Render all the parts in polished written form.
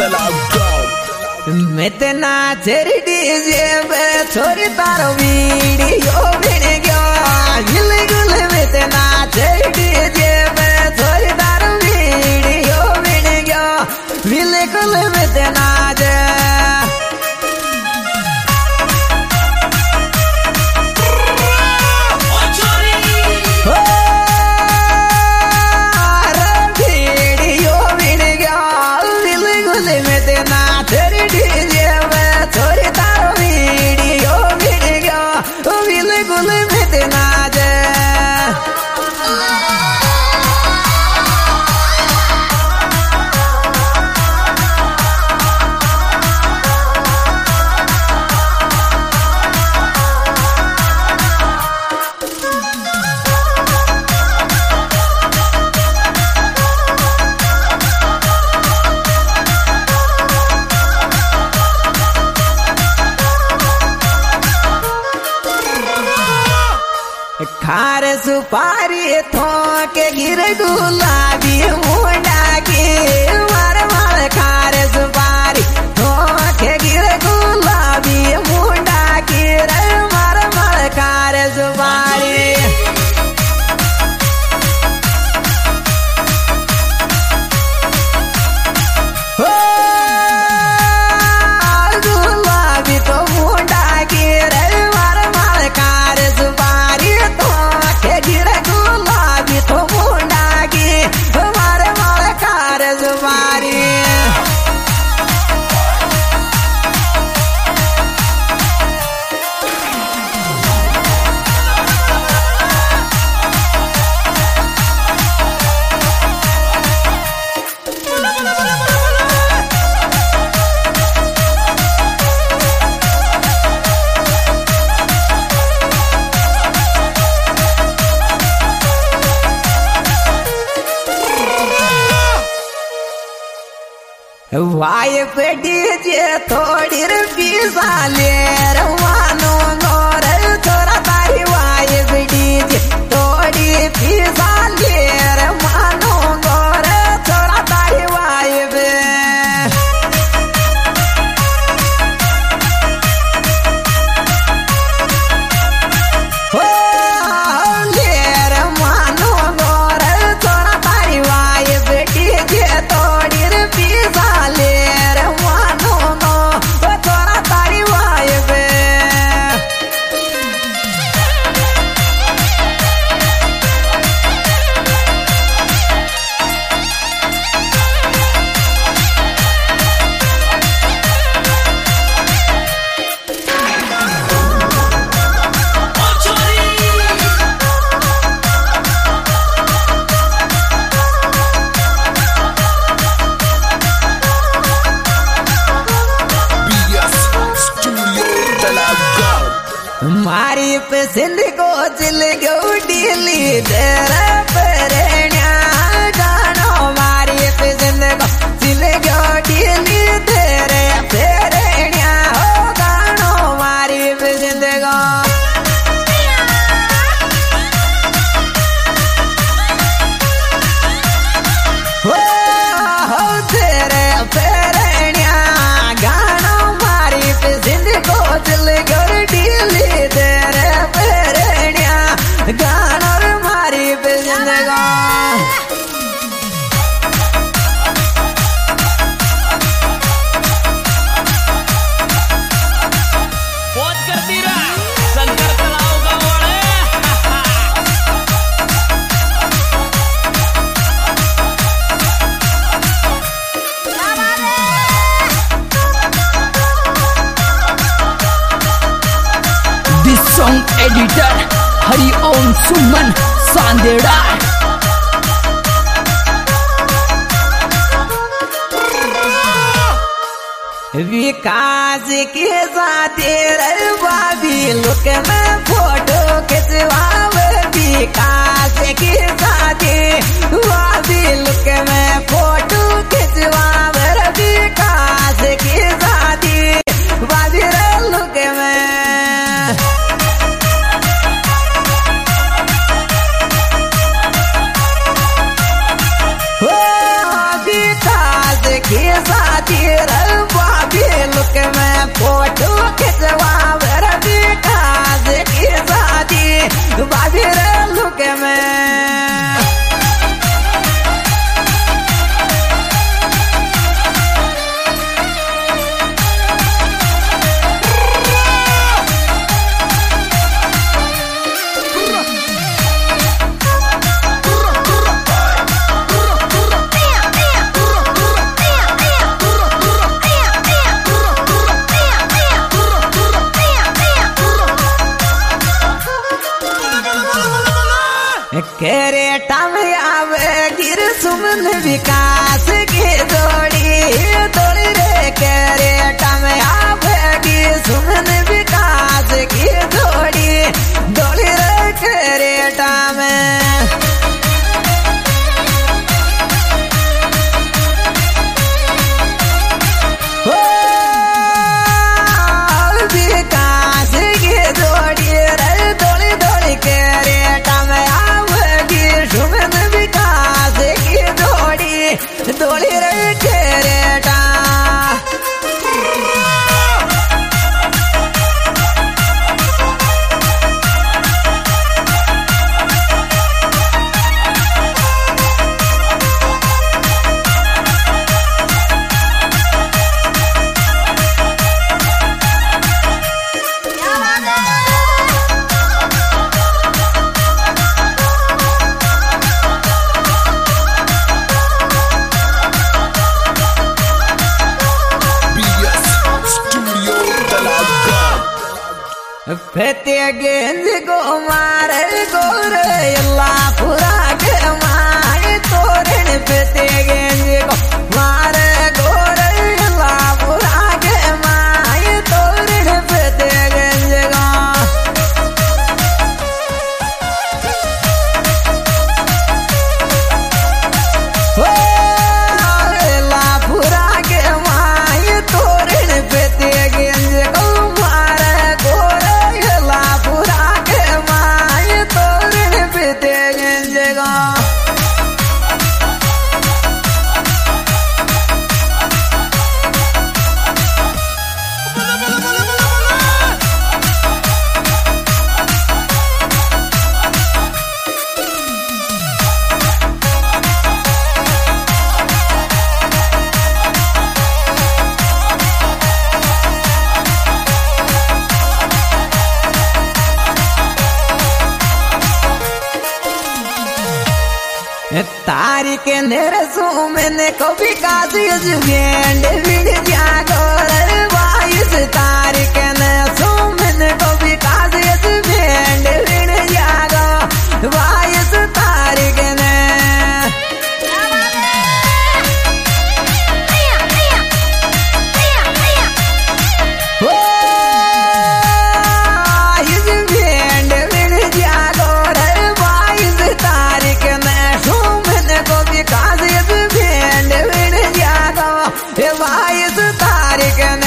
मैं तेना cherry DJ पे छोरी तारो वीडियो बन गया हिल गुल में तेना चेरी डीजे पे छोरी तारो वीडियो बन गया हिल गुल में तेना जे खार सुपारी थोके गिर गुलाबी मुंडा की मार मार खार सुपारी थोके गिर गुलाबी मुंडा की रे मार मार खार सुपारी गुलाबी तो मुंडा की रे मार मार खार सुपारी गिरे गुलाबी तो मुंडा की मारे मारे कार जुबारी वाय पे डीजे थोड़ी रुपीसा ले रवानो गोर थोड़ा तारी वाय पे डीजे थोड़ी पीसा ले रवानो गोर थोड़ा तारी वाय पे हो ले रवानो गोर थोड़ा तारी वाय पे डीजे थोड़ी रुपीसा मारी पे सिंध को चिल गो डीली तेरा परेण्या गानो मारी पे सिंध को चिल गो डीली तेरे परेण्या हो गानो मारी पे सिंध को हो तेरे परेण्या गानो मारी पे सिंध को चिल गो डीली तेरे परेण्या गानो मारी पे जिंदगा पहुंच करती रहा शंकर तलाव Gawde Song editor Hari Om Suman Sandera विकास के साथ भाभी लुक में फोटो खिंचवावे विकास के साथ भाभी लुक में फोटो खिंचवावे विकास के साथ भाभी लुक में विकास के साथी भाभी लुक में फोटो खिंचवा विकास के साथी भाभी लुक में। केरेटा में आवे गिर सुमन विकास की जोड़ी तोड़ी रे। केरेटा में आवे गिर सुमन विकास की जोड़ी तोड़ी रे केरेटा में। विकास की जोड़ी रे तोड़ी तोड़ी केरेटा में सुमन विकास की जोड़ी रे केरेटा। फेते गेंद गो मारे गोर लापुरा के मारे तोरण फेते गेंद गो मारे गोर लापुरा के मारे तोरण फेते गेंद गो। लापुरा के मारे तोरण फेते गेंद गो तारिक नरसू मैंने कभी काजी जुगेंड विड़ जागो वायुस। तारिक नरसू मैंने कभी काजी जुगेंड विड़ जागो वायुस। तारिक ने वायुस तारिक ने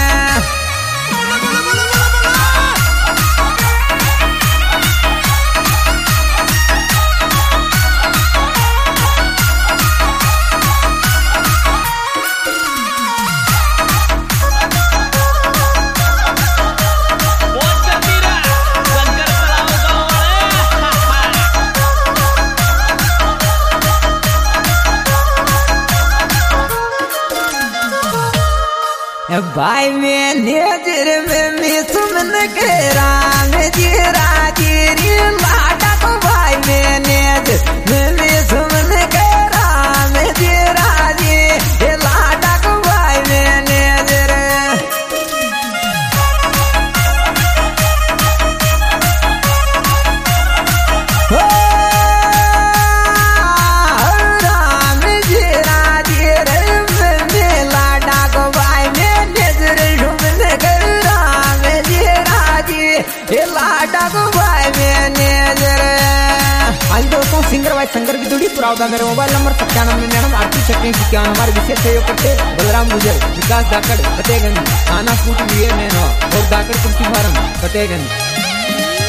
भाई में नजर में सुमन के राम जी राजी लाडा को भाई में नजर में सुमन के राम जी राजी लाडा को भाई में नजर। राम जी राजी रे लाडा को भाई में लाडा को भाई में नजर। आज दोस्तों सिंगर वाइस संगर की जोड़ी पुरावदा मेरे मोबाइल नंबर 97 हमारे विशेष सहयोग करते बलराम गुजर, विकास दाकड़ फतेहगंज, आना फूट लिए नैनो और दाकड़ कुल्फी फार्म फतेहगंज।